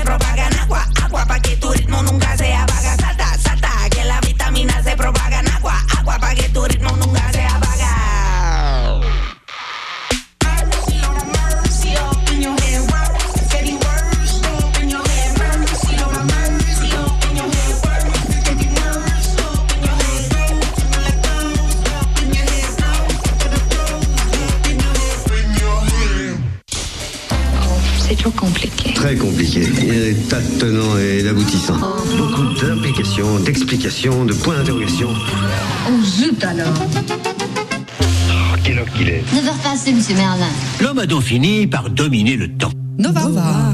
propaga en agua, agua pa' que tu ritmo nunca se apaga. Salta, salta, que la vitamina se propaga en agua, agua pa' que tu ritmo nunca se apaga. C'est trop compliqué. Très compliqué. Il y a des tas de tenants et d'aboutissants. Beaucoup d'implications, d'explications, de points d'interrogation. Oh zut alors. Quelle heure qu'il est ? 9h passées, monsieur Merlin. L'homme a donc fini par dominer le temps. Nova.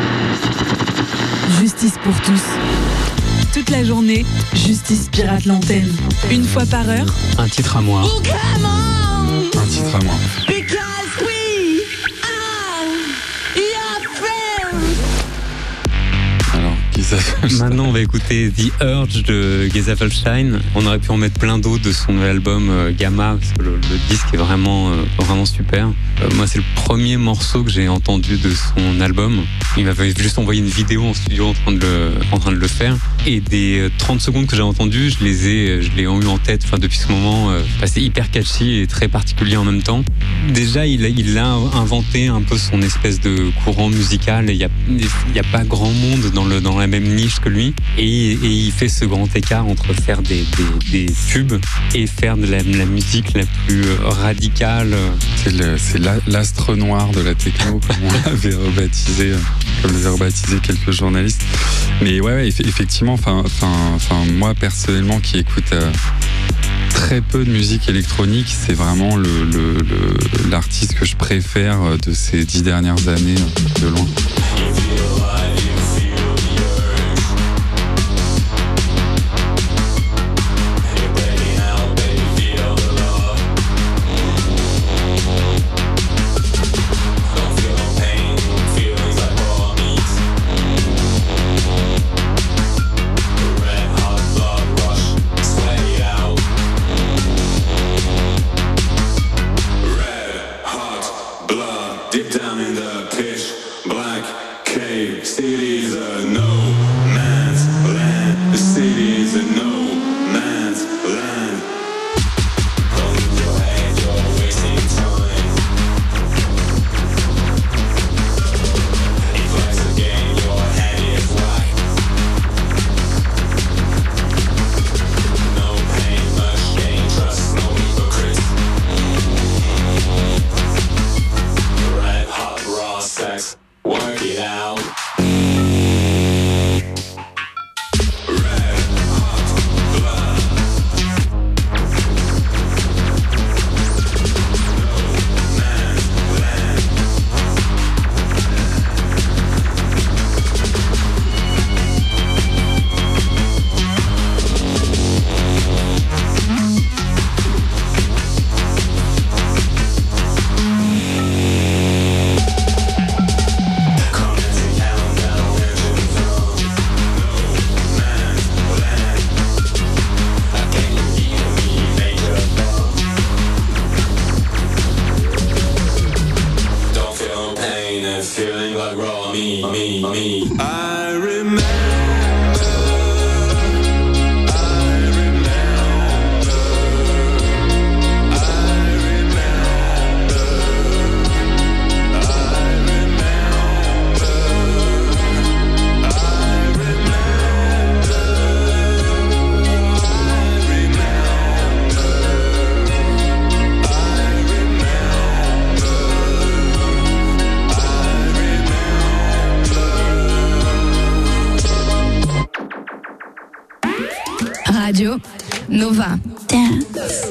Justice pour tous. Toute la journée, Justice pirate l'antenne. Une fois par heure. Un titre à moi. Oh, come on! Un titre à moi. Because we are your friends. Alors, maintenant, on va écouter The Urge de Gesaffelstein. On aurait pu en mettre plein d'autres de son nouvel album Gamma, parce que le disque est vraiment super. Moi, c'est le premier morceau que j'ai entendu de son album. Il m'avait juste envoyé une vidéo en studio en train de le faire. Et des 30 secondes que j'ai entendues, je l'ai eu en tête depuis ce moment. C'est hyper catchy et très particulier en même temps. Déjà, il a inventé un peu son espèce de courant musical. Il y a pas grand monde dans la même niche que lui. Et il fait ce grand écart entre faire des tubes et faire de la musique la plus radicale. C'est l'astre noir de la techno, comme on l'avait rebaptisé, comme l'avaient rebaptisé quelques journalistes. Mais ouais, effectivement, moi personnellement qui écoute très peu de musique électronique, c'est vraiment l'artiste que je préfère de ces 10 dernières années, de loin. Radio Nova. Dance.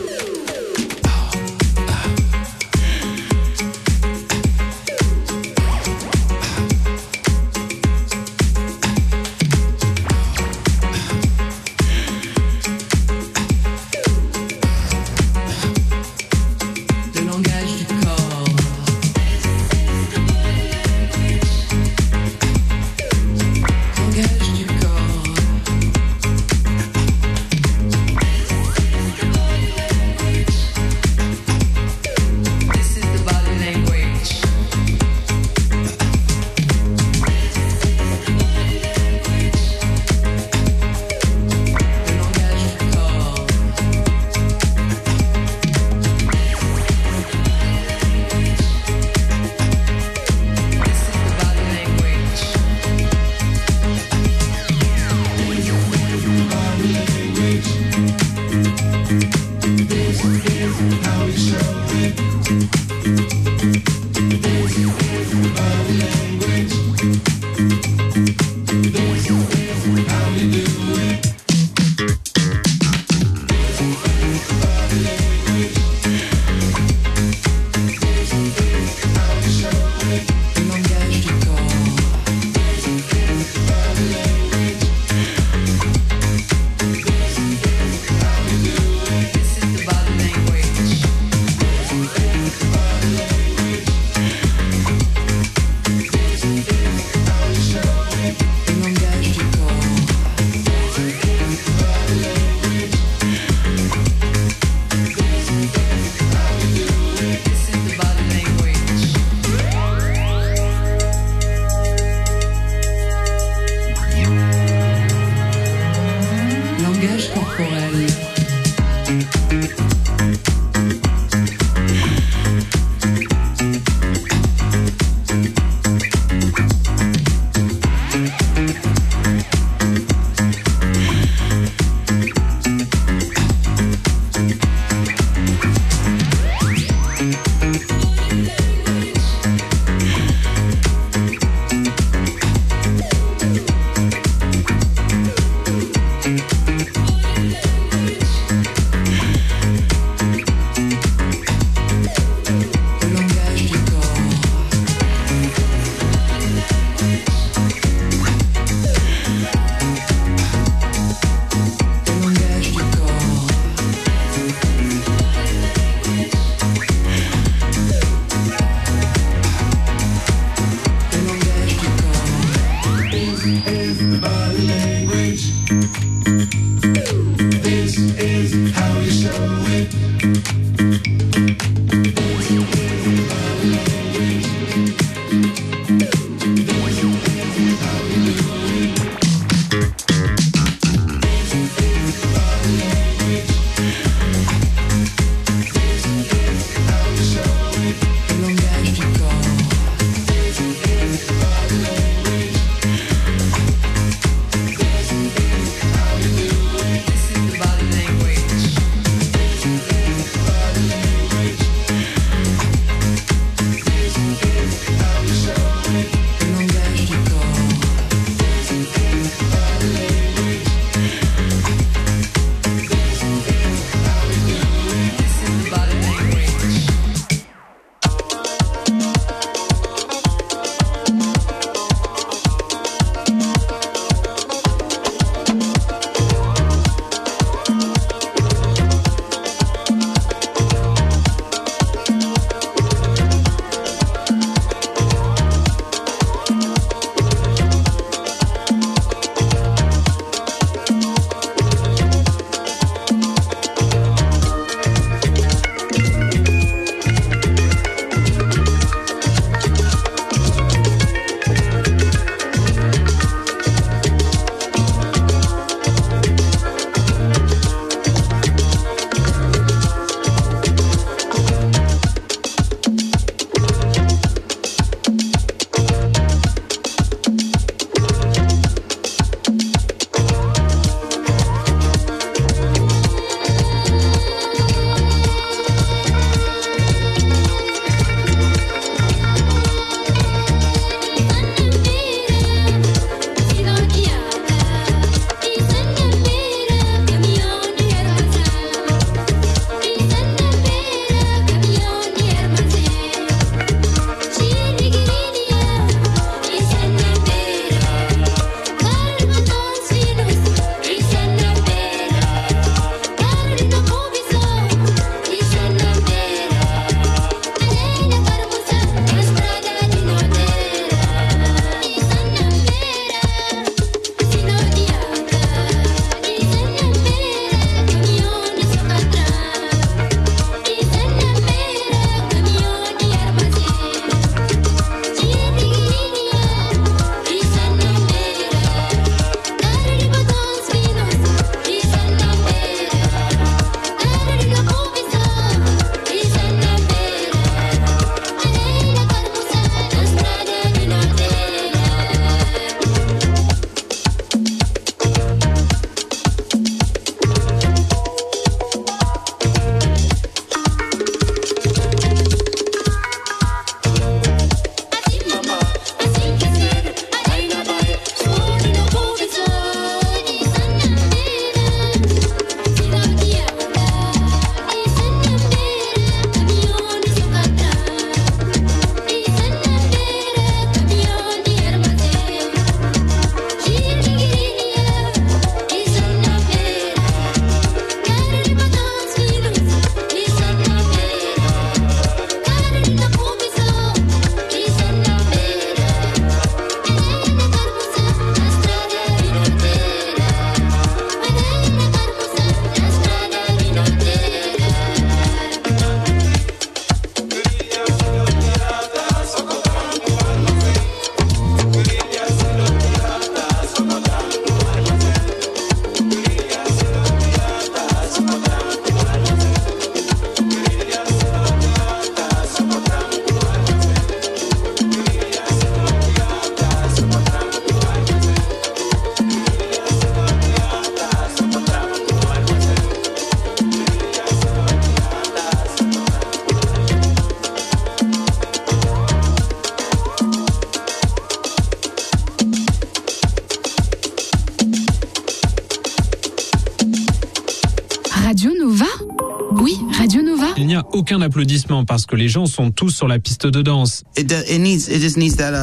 Oui, Radio Nova. Il n'y a aucun applaudissement parce que les gens sont tous sur la piste de danse. It just needs that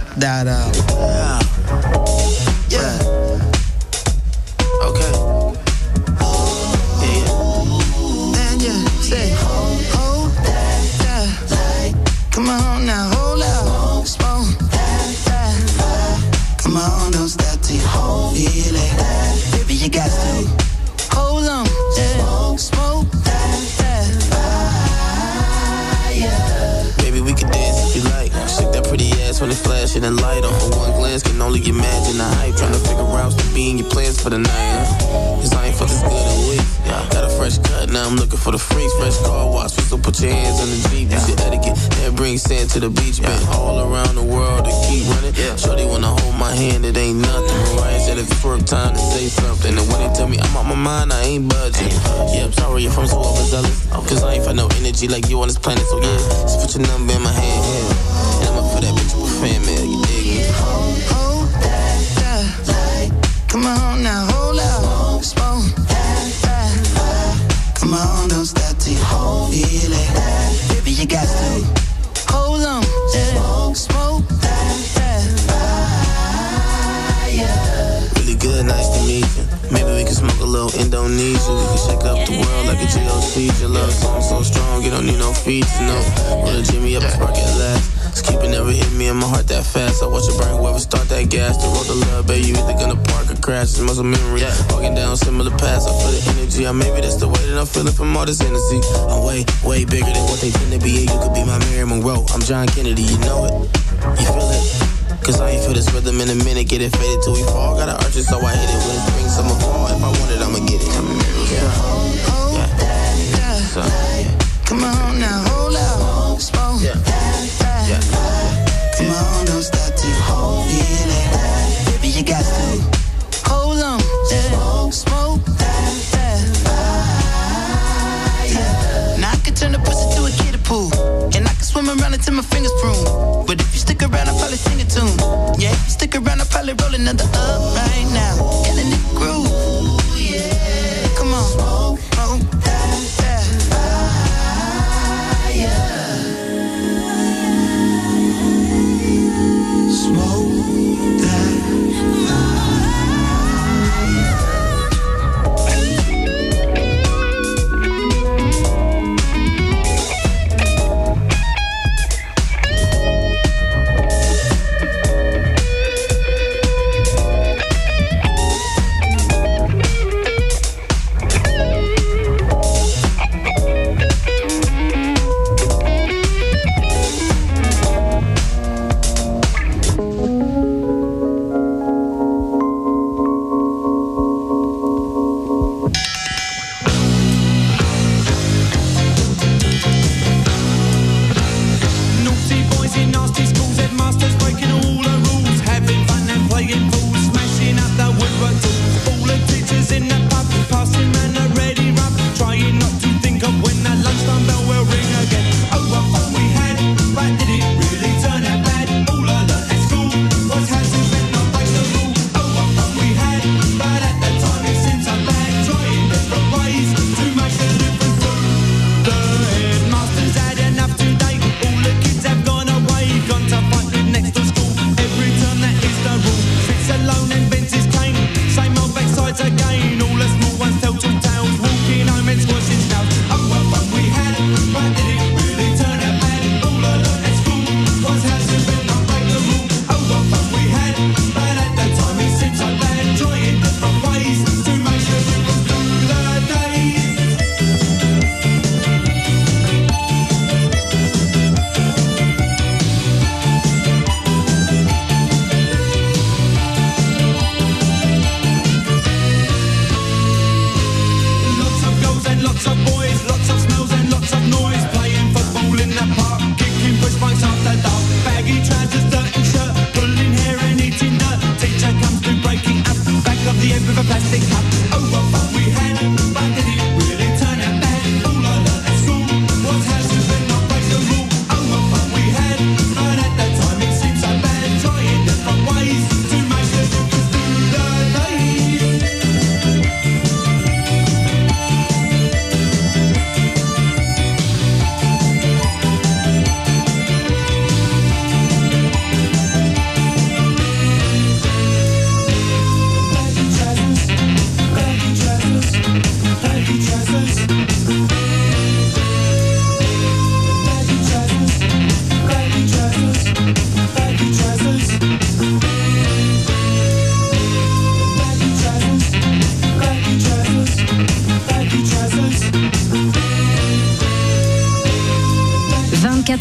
yeah. Okay. Yeah. And yeah, say, hold that. Come on now, hold out. Smoke that. Come on, don't stop till you feel it. Baby, you got to hold on. Yeah. Smoke that. Baby, we can dance if you like. Shake that pretty ass when it flashing and light on. For one glance, can only imagine the hype. Trying to figure out to be in your plans for the night. Cause I ain't felt this good in weeks. Got a fresh cut, now I'm looking for the freaks. Fresh car wash, so put your hands on the Jeep. Use your etiquette, that brings sand to the beach. Been all around the world to keep running. Shorty wanna hold my hand, it ain't nothing. Mariah said if it's work time to say something. And when they tell me I'm out my mind, I ain't budging. Yeah, I'm sorry if I'm so overzealous. Cause I ain't find no energy like you on this planet. So yeah, just put your number in my hand. And I'm up for that bitch with fan mail, you dig me? Hold that. Come on now, hold out. Smoke that. Come on, don't stop till you feel it. Baby, you got to hold on. Yeah. Smoke that. Really good, nice to meet you. Maybe we can smoke a little Indonesia. We can shake up the world like a GOC. Your love song so strong, you don't need no features, no. Roll a Jimmy up and spark at last. Keep it never hit me in my heart that fast. I watch it burn whoever start that gas. The road to love, baby, you either gonna park or crash. It's muscle memory, walking down similar paths. I feel the energy, maybe that's the way that I'm feeling from all this energy. I'm way, way bigger than what they tend to be. You could be my Mary Monroe, I'm John Kennedy, you know it. You feel it? Cause I ain't feel this rhythm in a minute. Get it faded till we fall. Gotta arch it so I hit it. When it springs, I'ma fall. If I want it, I'ma get it. So, come on now, hold out. Smoke that. Come on, don't stop till you feel it. Baby, you got to hold on. Yeah. Smoke that. Now I can turn the pussy to a kiddie pool, and I can swim around until my fingers prune. But if you stick around, I'll probably sing a tune. Yeah, if you stick around, I'll probably roll another up right now. Killing the groove. Yeah. Come on. Smoke that.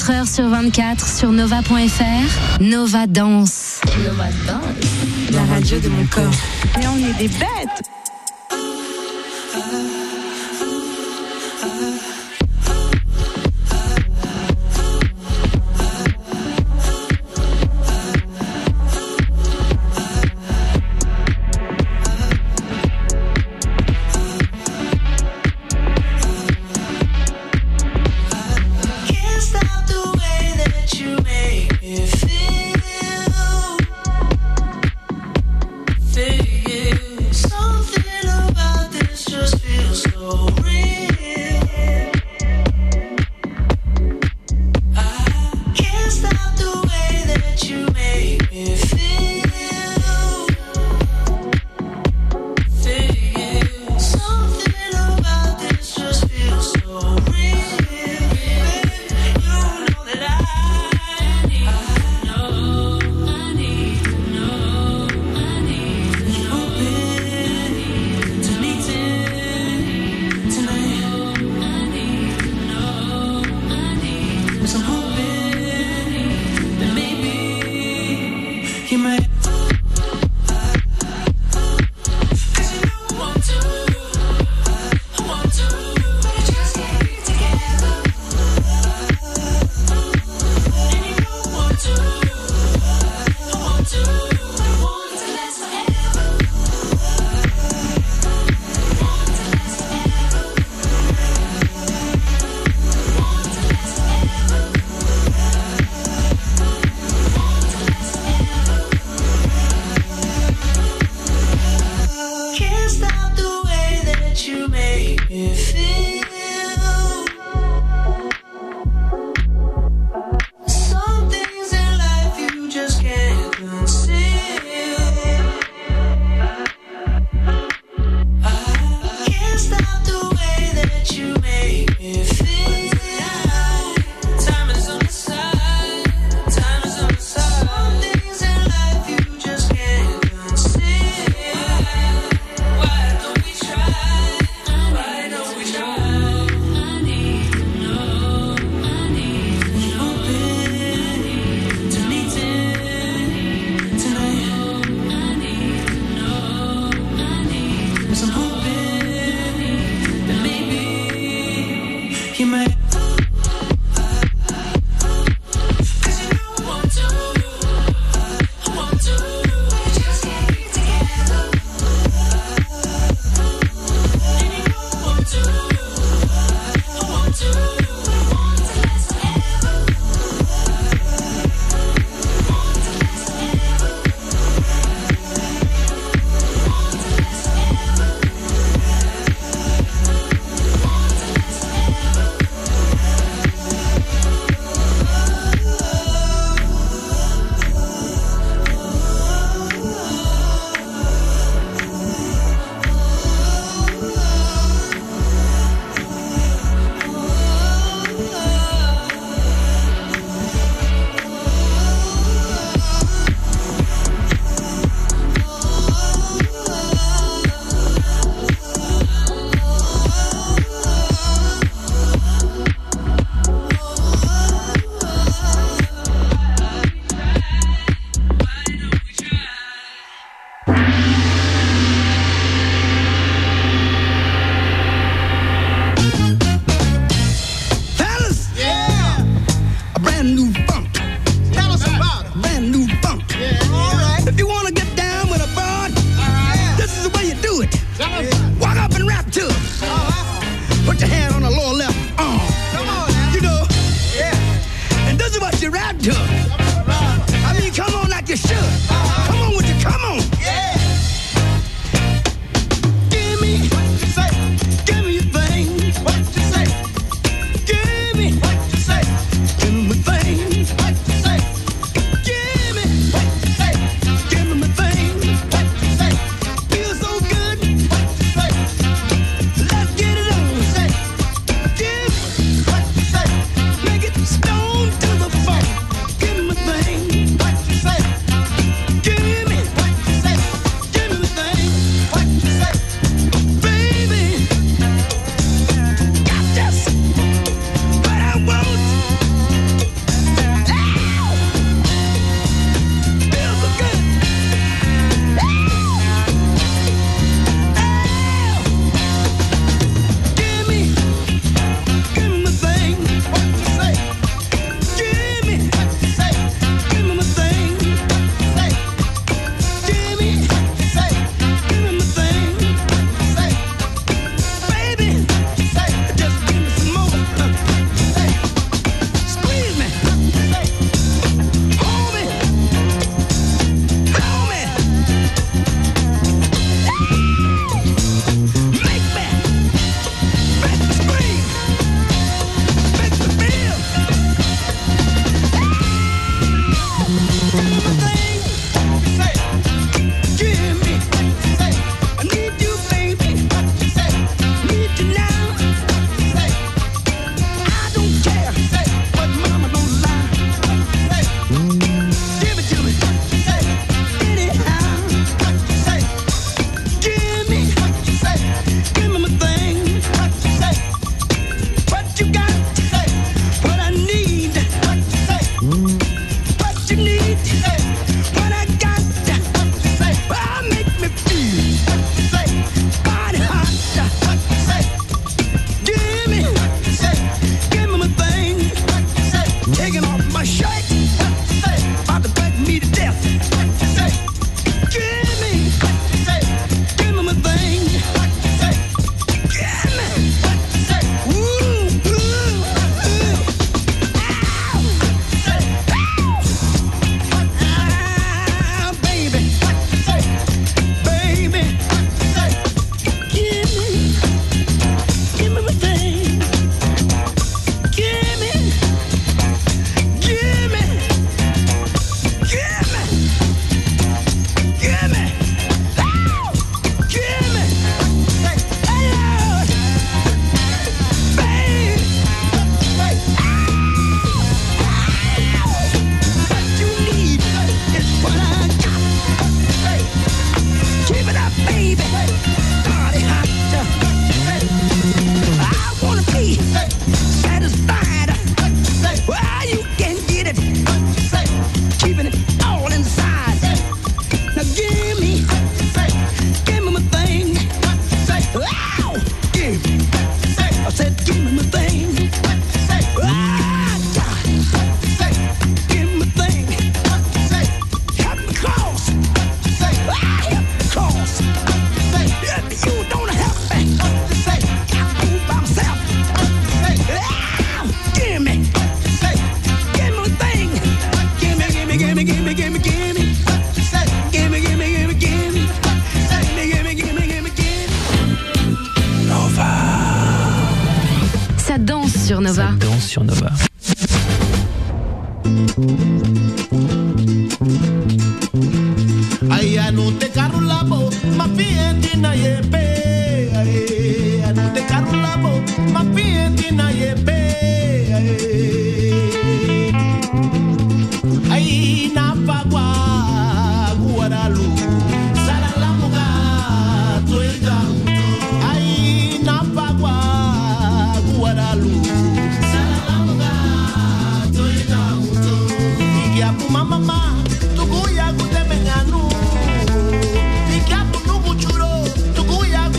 24h sur 24 sur nova.fr. Nova Danse. Nova Danse. La radio de mon corps. Mais on est des bêtes. Something about this just feels so real. sur Nova. Ça danse sur Nova. Ay, anote karulabo, ma fienti na yepe. Ay, anote karulabo, ma fienti na yepe. Ay, na pagua guaralu, salalamuga tuega. Ay, na pagua guaralu, salalamuga tuega. Igia puma mama. Tuguya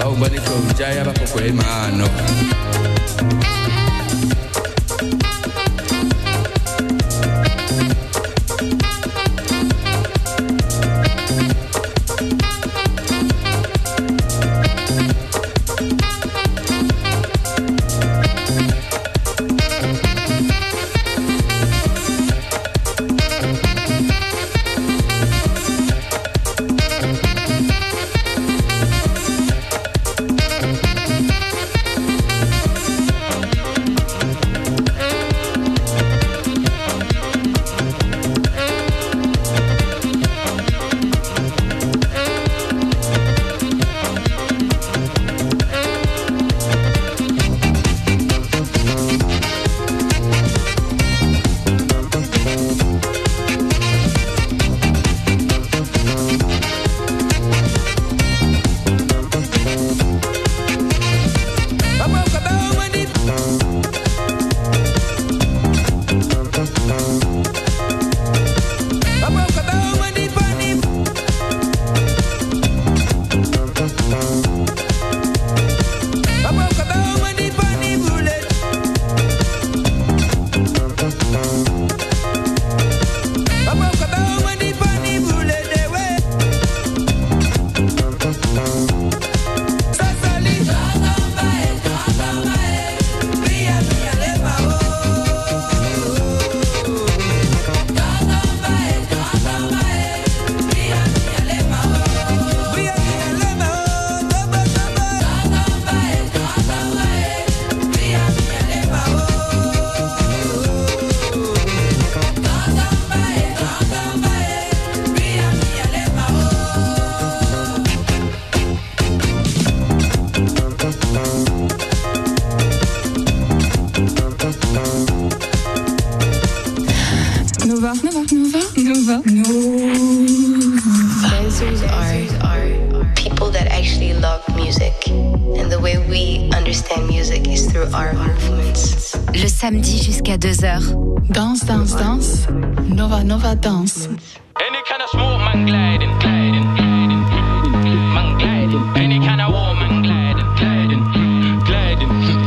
Aubaniko Jaya Bakokwe Mano. Dancers are people that actually love music, and the way we understand music is through our movements. Le samedi jusqu'à 2h. Danse, danse, danse. Nova, Nova danse. Any kind of smoke, man, gliding, gliding, gliding, man, gliding. Any kind of war, man, gliding, gliding, gliding.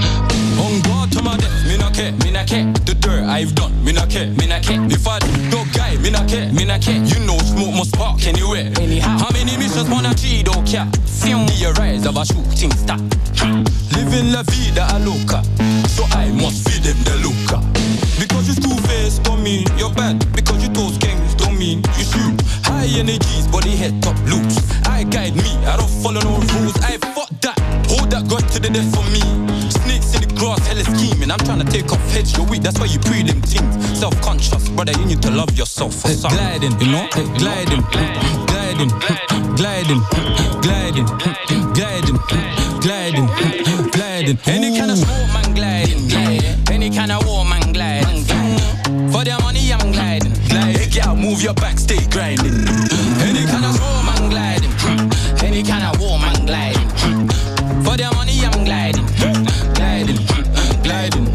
On guard to my death, me not care, me not care. The dirt I've done, me not care, me not care. If I no guy, me not care, me not care. You know smoke must spark anywhere. Anyhow, how many missions wanna cheat, don't care. The rise of a shooting star. Living la vida a loca, so I must feed them the loca. Because you school-faced don't mean you're bad. Because you toast gangs don't mean you shoot. High energies, body head top loose. I guide me, I don't follow no rules. I fuck that, hold that gun to the death for me. Snakes in the grass, hella scheming. I'm trying to take off heads, you're weak, that's why you pre them things. Self-conscious, brother, you need to love yourself. Gliding, you know, gliding, gliding, gliding, gliding, gliding, gliding, gliding. Any kind of smoke, man, gliding, gliding. Any kind of war, man, gliding, gliding. For their money, I'm gliding, gliding. Hey, girl, move your back, stay grinding. Any kind of smoke, man, gliding. Any kind of war, man, gliding. For their money, I'm gliding, gliding, gliding.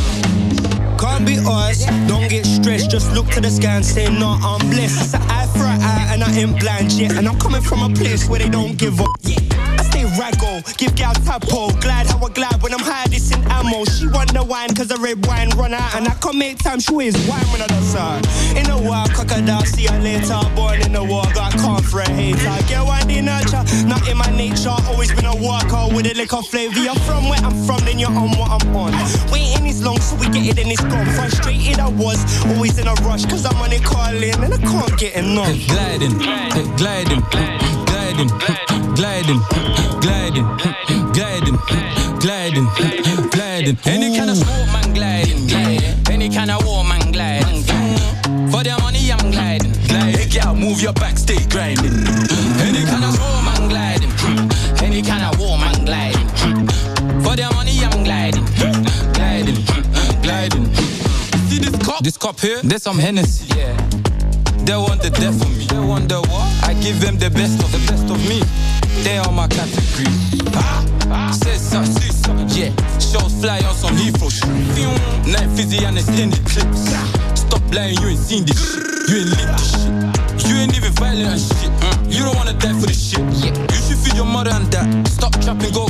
Can't be us, don't get stressed. Just look to the sky and say, no, I'm blessed. It's an eye for an eye and I ain't blind yet. And I'm coming from a place where they don't give up. Yeah. I stay raggo, give gal tapo. Glide how I glide when I'm high, this in ammo. She want the wine cause the red wine run out. And I can't make time, she is wine when I dance her. In a war, crocodile, see her later. Born in the war, got calm for a hater. Get one in nurture, not in my nature. Always been a walker with a liquor flavor. You're from where I'm from, then you're on what I'm on. Waiting is long, so we get it and it's gone. Frustrated I was, always in a rush. Cause I'm on it calling and I can't get enough. Gliding, gliding, gliding, gliding, gliding, gliding, gliding, gliding. Any kind of smoke, man, gliding, gliding. Any kind of war, man, gliding, gliding. For their money, I'm gliding, gliding. Hey, girl, move your back, stay grinding. Any kind of smoke, man, gliding. Any kind of war, man, gliding. For their money, I'm gliding, gliding, gliding. See this cup here? There's some Hennessy. Yeah. They want the death of me. They want the what? I give them the best of me. They are my category. Say so, yeah. Shows fly on some Heathrow shit. Night fizzy and extended clips. Stop lying, you ain't seen this shit. You ain't lit this shit. You ain't even violent and shit. You don't wanna die for this shit. You should feed your mother and that. Stop trapping, go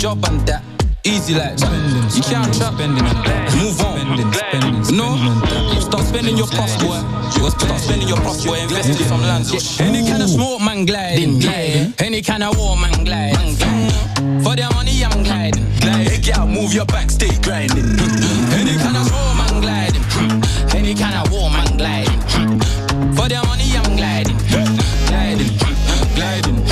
job and that. Easy like that. You can't trap. Move on. No. Start spending your puff, boy. Start spending your puff, boy. Invest in some lands. Any kind of smoke, man, gliding. Any kind of war, man, gliding. For their money, I'm gliding. Hey, girl, move your back, stay grinding. Any kind of smoke, man, gliding. Any kind of war, man, gliding. For their money, I'm gliding. Gliding. Gliding.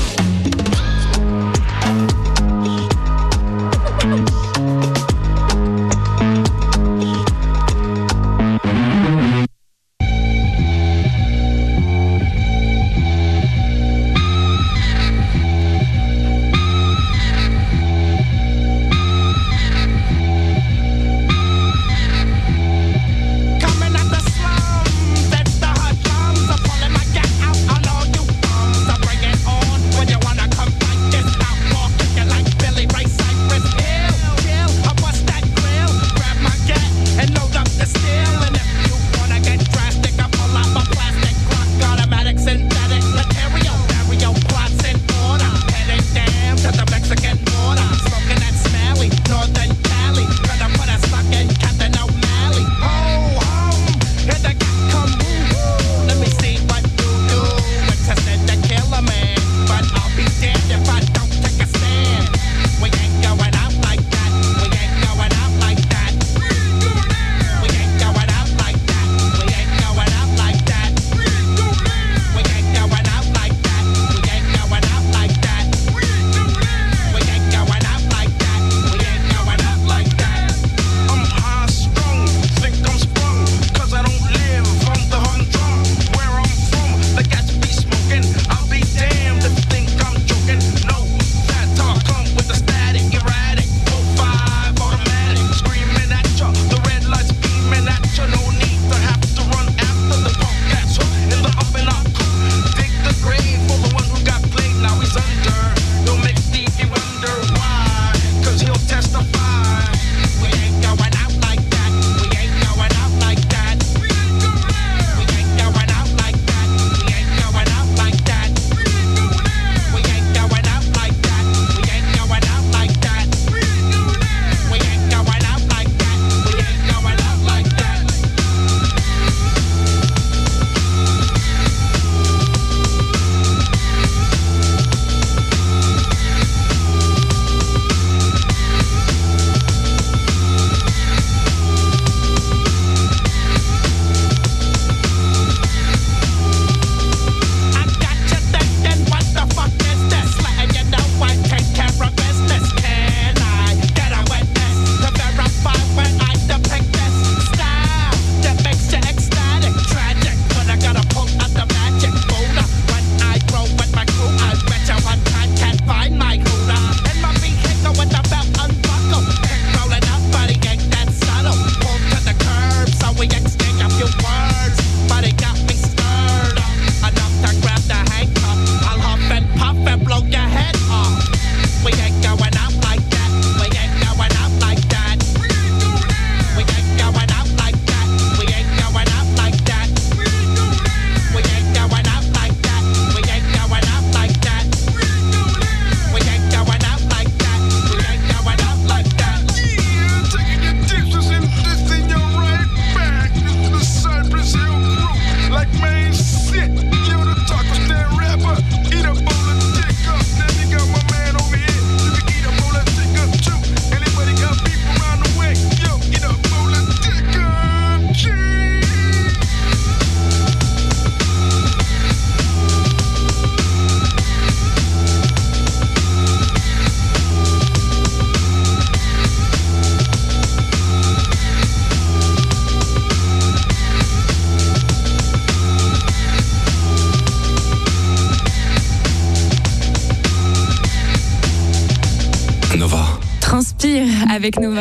Transpire avec Nova.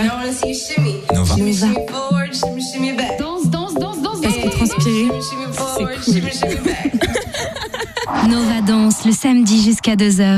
Nova. Danse. Parce que transpirer, c'est cool. Nova danse le samedi jusqu'à 2h.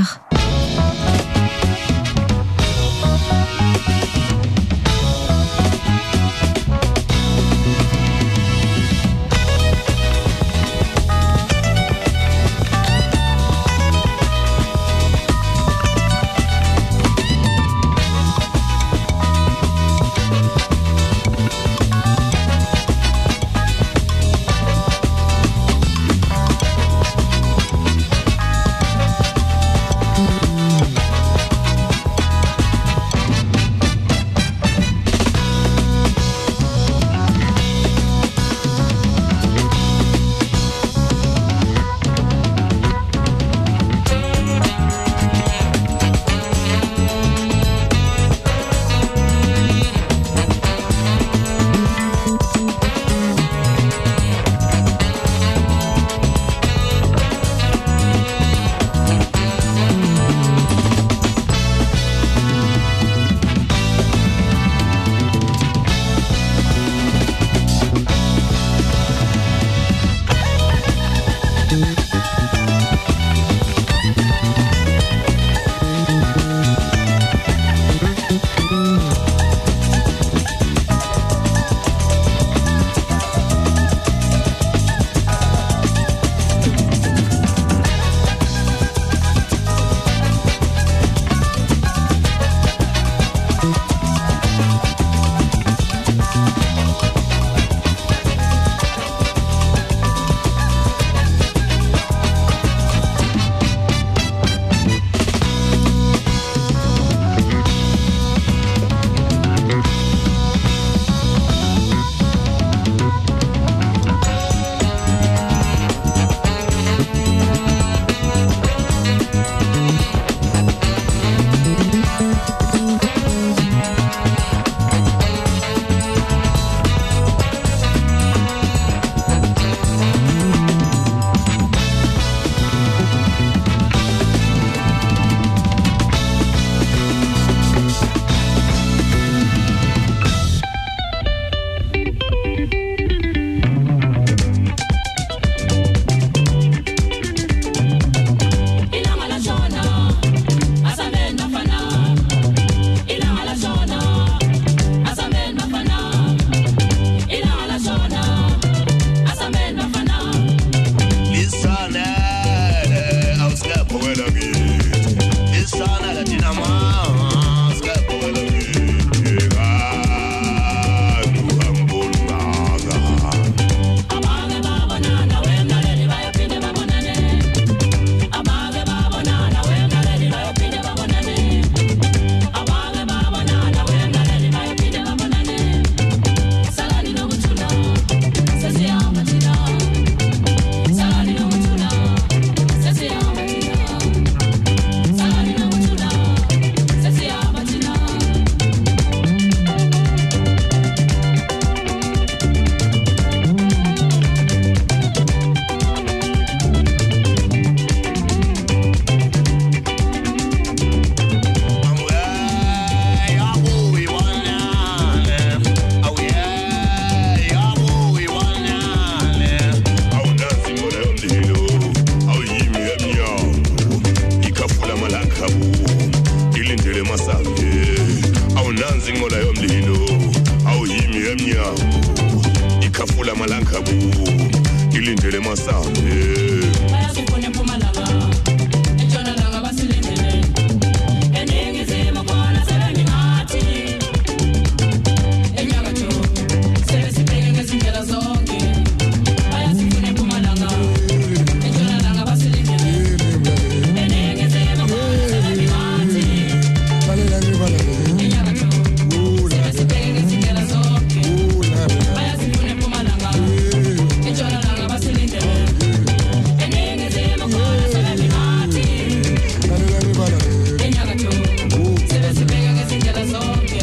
nanzi inqola yomlilo awuyimi emnyango ikhafula amalangabu ilindele masambe bayasifuna eMpumalanga eNtshonalanga basilindele eNingizimu khona sebengingathi eNyakatho sebesibheke ngezindlela zonke bayasifuna eMpumalanga eNtshonalanga basilindele eNingizimu khona sebengingathi eNyakatho sebesibheke ngezindlela zonke bayasifuna eMpumalanga eNtshonalanga basilindele eNingizimu khona sebengingathi eNyakatho sebesibheke ngezindlela zonke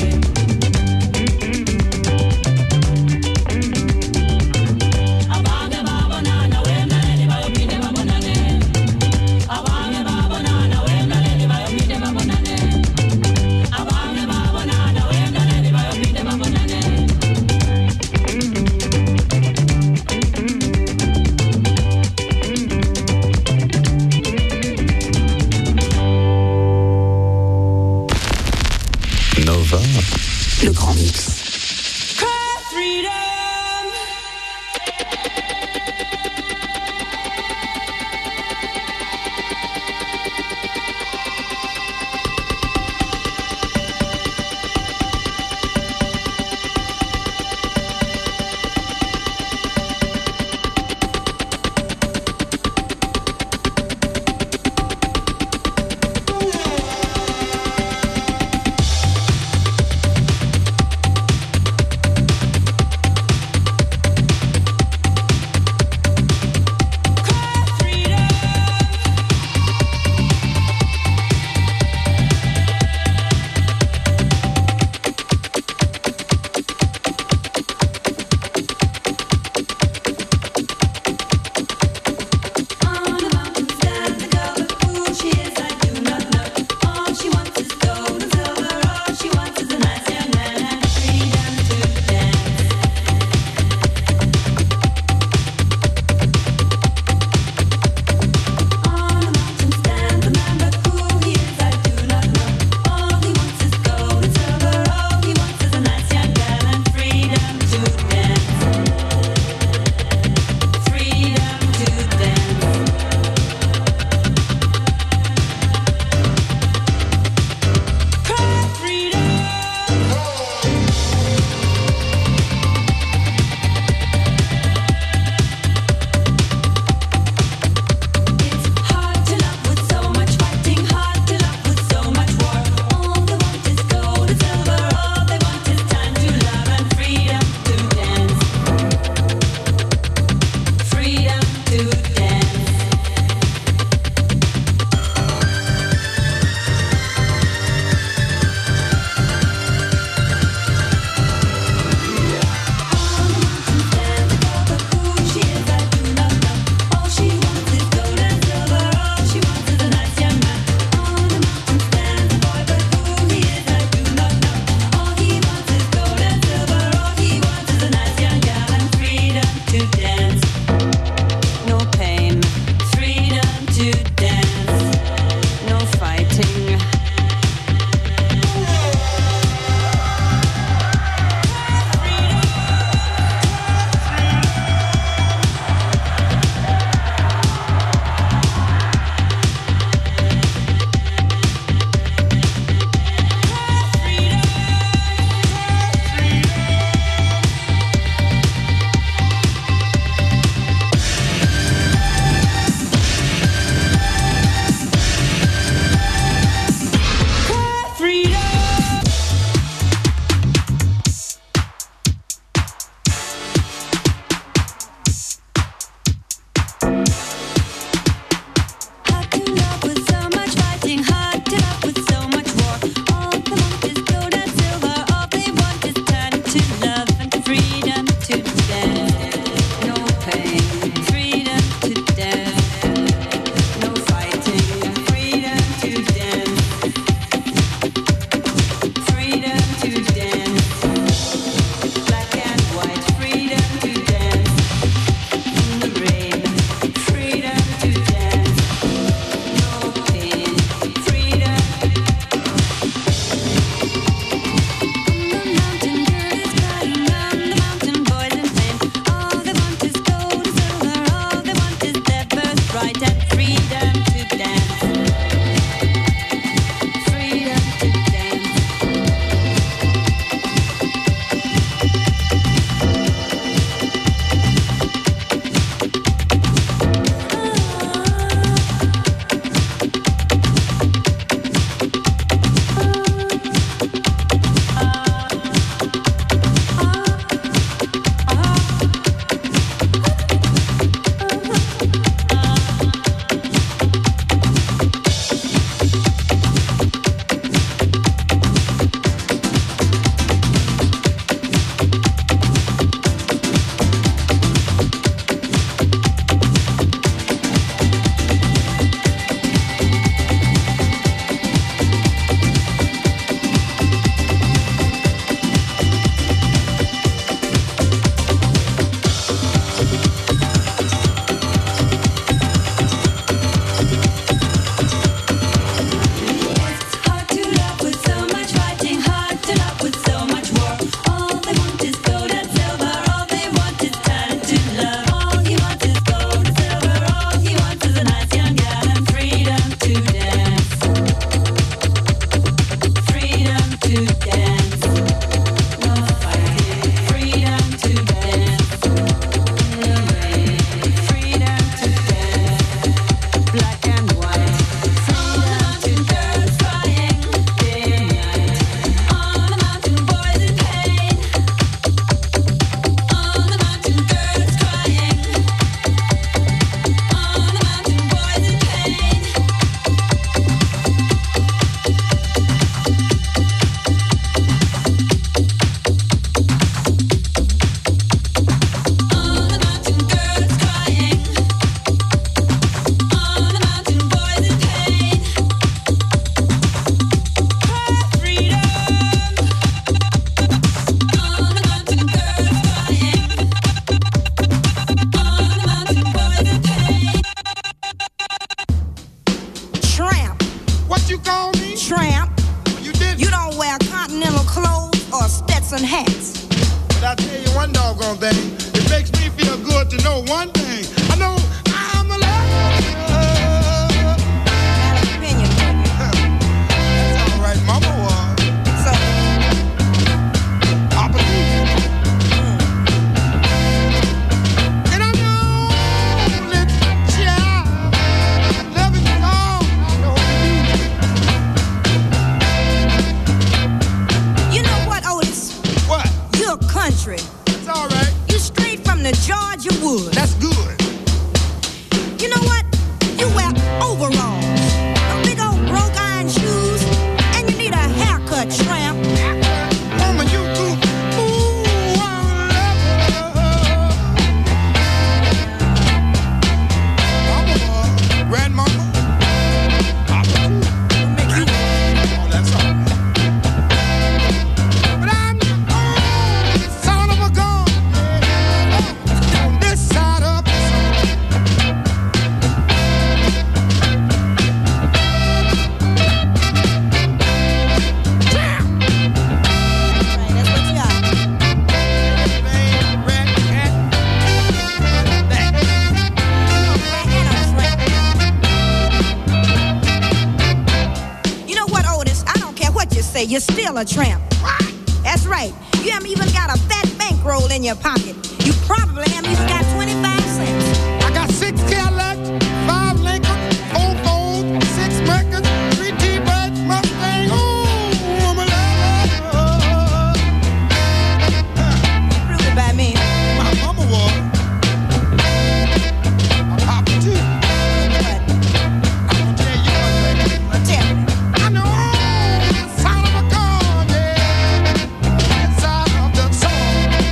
abange babonana wemlaleli bayophinde babonane abange babonana wemlaleli bayophinde babonane abange babonana wemlaleli bayophinde babonane Nova, le grand mix. and hats. But I tell you one doggone thing, it makes me feel good to know one thing. I know I'm alive. Not an opinion, baby. That's all right, Mama was. So, Papa too. And I'm the only child loving all I know you know what, Otis? What? You're country. It's all right. You straight from the Georgia woods. That's good. You know what? You wear overalls, them big old broke iron shoes, and you need a haircut, tramp. Woman, you too. Ooh, I love Mama was. Grandmama. Papa too. Make you Oh, that's all right. But I'm the only son of a gun. On this side of the sun. That's what you are. Red cat. That. You know what, Otis? I don't care what you say, you're still a tramp. That's right. You haven't even got a fat bankroll in your pocket. You probably haven't even got 25 cents. I got 6 Cadillac, 5 Lincoln, 4 Ford, 6 Mercury, 3 T-Birds, Mustang. Ooh, I'm a lover. Prove it by me. My mama was. My papa too. What? I'm gonna tell you one thing. Tell me. I know the sound of a gun, yeah. Inside of the soul.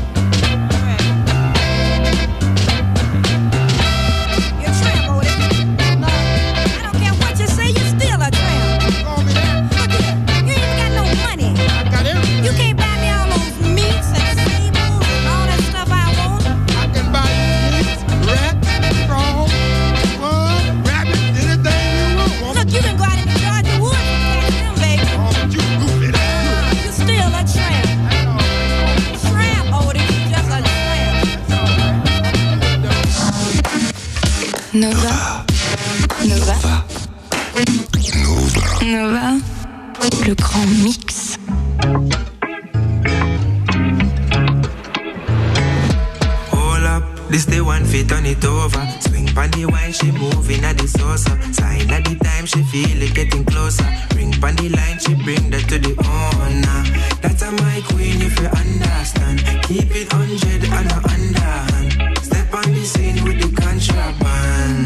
You're a tramp, Otis. No, I don't care what you say, you're still a tramp. Call me that. Look here, you ain't even got no money. I got everything. You can't buy me all those meats and sables and all that stuff I want. I can buy you meat, rat, frog, squirrel, rabbit, anything you want. Look, you can go out in the Georgia woods and catch them, baby. Oh, but you goofy, that You're still a tramp. That's all right. Tramp, Otis, you're just a tramp. Nova. Nova. Nova. Le grand mix. Hold up, this the one fit turn it over. Swing pon the wine, she moving at the saucer. Sign at the time, she feel it getting closer. Ring pon the line, she bring that to the owner. That's a my queen if you understand. Keep it 100 and a underhand. Step on the scene with the contraband.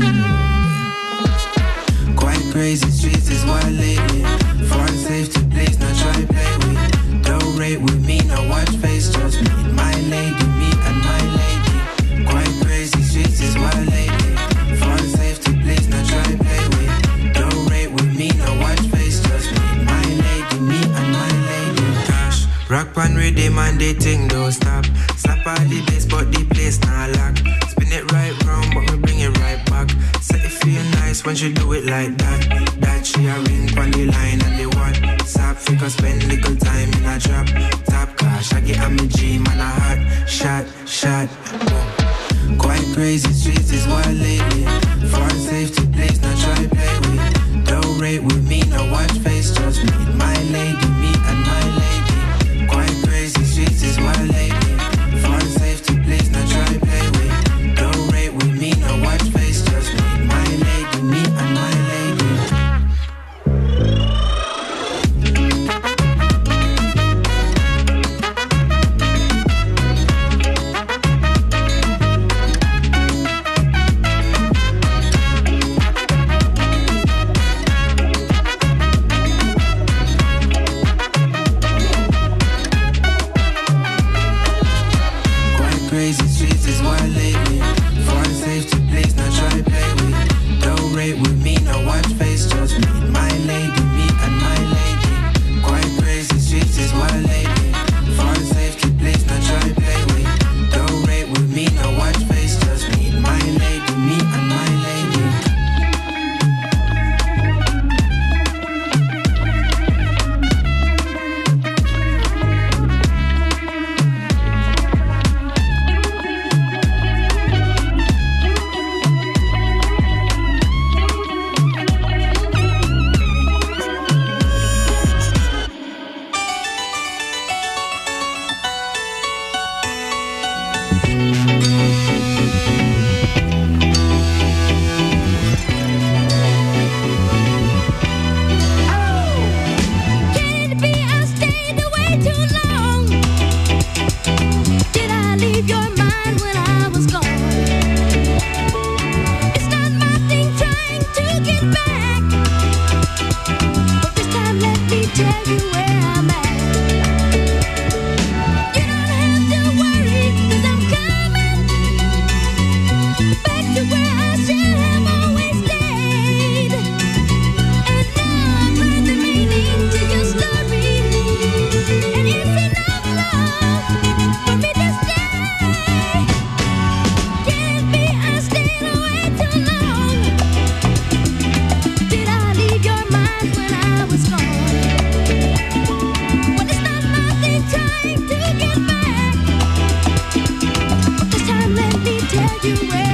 Quite crazy, streets is wild lately. Foreign safety, please not try play with. Don't rate with me, no watch face, just me and my lady, me and my lady. Quite crazy, streets is wild lately. Foreign safety, please not try play with. Don't rate with me, no watch face, just me and my lady, me and my lady. Gosh, rock pan rhythm and they thing don't stop. Slap all the bass, but the place not lock. Spin it right round, but we bring it right back. Say it feel nice when she do it like that. That she a ring on the line and the one. Sap figure spend little time in a drop. Top cash, I get a me G man a hot shot, shot. Boom. Quite crazy, streets is wild lately. Foreign safety, please not try play with. Don't rate with me, no watch face, just me and my lady, me and my lady. Quite crazy, streets is wild lately. Foreign safety, please not try play with. Don't rate with me, no watch face, just me and my lady, me and my lady. You